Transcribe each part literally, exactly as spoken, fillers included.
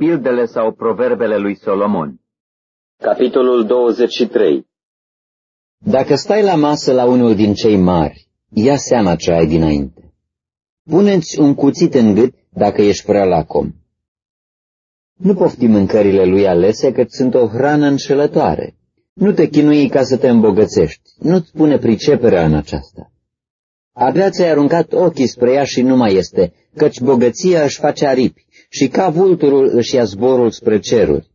Pildele sau proverbele lui Solomon. Capitolul douăzeci și trei. Dacă stai la masă la unul din cei mari, ia seama ce ai dinainte. Pune-ți un cuțit în gât dacă ești prea lacom. Nu pofti mâncările lui alese, că sunt o hrană înșelătoare. Nu te chinui ca să te îmbogățești, nu-ți pune priceperea în aceasta. Abia ți-ai aruncat ochii spre ea și nu mai este, căci bogăția își face aripi și ca vulturul își ia zborul spre ceruri.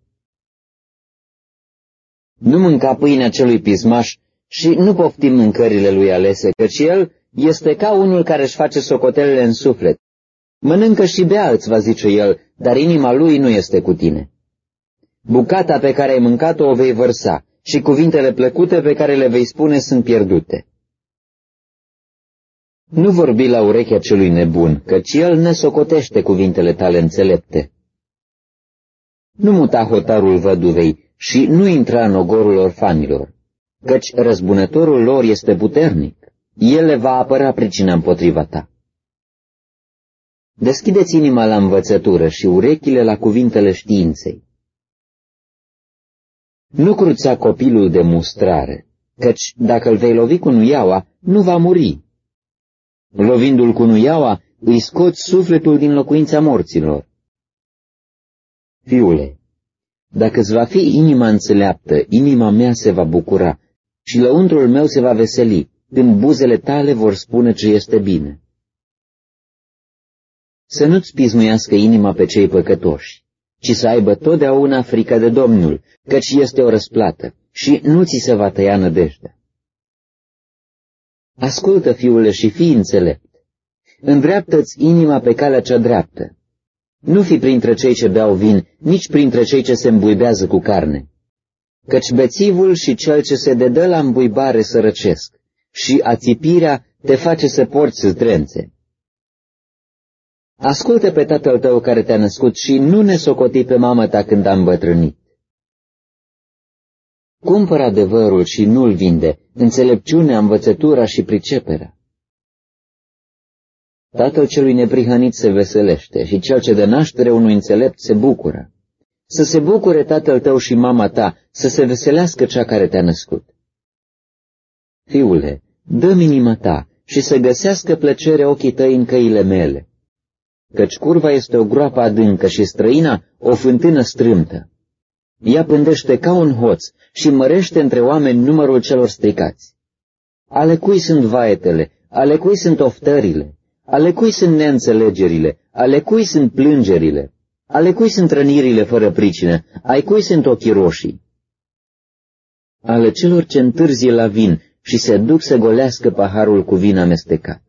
Nu mânca pâinea celui pismaș și nu pofti mâncările lui alese, căci el este ca unul care își face socotelele în suflet. Mănâncă și bea, îți va zice el, dar inima lui nu este cu tine. Bucata pe care ai mâncat-o o vei vărsa și cuvintele plăcute pe care le vei spune sunt pierdute. Nu vorbi la urechea celui nebun, căci el ne socotește cuvintele tale înțelepte. Nu muta hotarul văduvei și nu intra în ogorul orfanilor, căci răzbunătorul lor este puternic. El le va apăra pricina împotriva ta. Deschideți inima la învățătură și urechile la cuvintele științei. Nu cruța copilul de mustrare, căci dacă îl vei lovi cu nuiaua, nu va muri. Lovindu-l cu nuiaua, îi scoți sufletul din locuința morților. Fiule, dacă îți va fi inima înțeleaptă, inima mea se va bucura și lăuntrul meu se va veseli, când buzele tale vor spune ce este bine. Să nu-ți pismuiască inima pe cei păcătoși, ci să aibă totdeauna frică de Domnul, căci este o răsplată și nu ți se va tăia nădejdea. Ascultă, fiule, și fii înțelept. Îndreaptă-ți inima pe calea cea dreaptă. Nu fi printre cei ce beau vin, nici printre cei ce se îmbuibează cu carne. Căci bețivul și cel ce se dedă la îmbuibare sărăcesc, și ațipirea te face să porți zdrențe. Ascultă pe tatăl tău care te-a născut și nu ne socoti pe mamă ta când a îmbătrânit. Cumpără adevărul și nu-l vinde, înțelepciunea, învățătura și priceperea. Tatăl celui neprihănit se veselește și cel ce dă naștere unui înțelept se bucură. Să se bucure tatăl tău și mama ta, să se veselească cea care te-a născut. Fiule, dă-mi inima ta și să găsească plăcere ochii tăi în căile mele, căci curva este o groapă adâncă și străina o fântână strâmtă. Ea pândește ca un hoț și mărește între oameni numărul celor stricați. Ale cui sunt vaetele, ale cui sunt oftările, ale cui sunt neînțelegerile, ale cui sunt plângerile, ale cui sunt rănirile fără pricină, ai cui sunt ochii roșii? Ale celor ce întârzie la vin și se duc să golească paharul cu vin amestecat.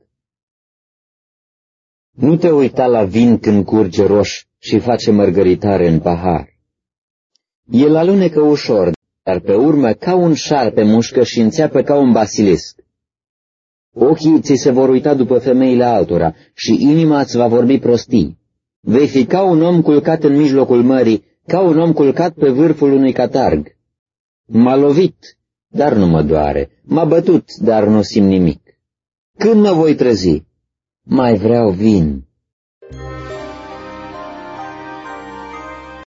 Nu te uita la vin când curge roș și face mărgăritare în pahar. El alunecă ușor, dar pe urmă ca un șarpe mușcă și înțeapă ca un basilisc. Ochii ți se vor uita după femeile altora și inima îți va vorbi prostii. Vei fi ca un om culcat în mijlocul mării, ca un om culcat pe vârful unui catarg. M-a lovit, dar nu mă doare, m-a bătut, dar nu simt nimic. Când mă voi trezi? Mai vreau vin.